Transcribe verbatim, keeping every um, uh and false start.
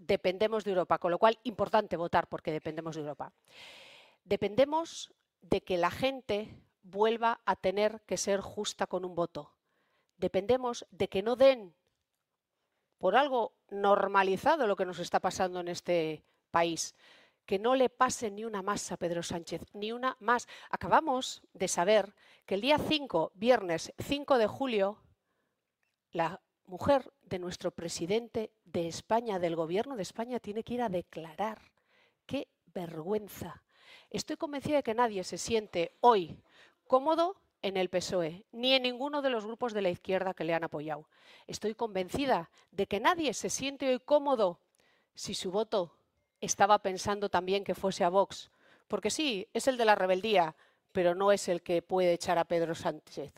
dependemos de Europa, con lo cual importante votar porque dependemos de Europa. Dependemos de que la gente vuelva a tener que ser justa con un voto. Dependemos de que no den por algo normalizado lo que nos está pasando en este país, que no le pase ni una más a Pedro Sánchez, ni una más. Acabamos de saber que el día cinco, viernes cinco de julio, la mujer de nuestro presidente de España, del gobierno de España, tiene que ir a declarar. ¡Qué vergüenza! Estoy convencida de que nadie se siente hoy cómodo en el P S O E, ni en ninguno de los grupos de la izquierda que le han apoyado. Estoy convencida de que nadie se siente hoy cómodo si su voto estaba pensando también que fuese a Vox. Porque sí, es el de la rebeldía, pero no es el que puede echar a Pedro Sánchez.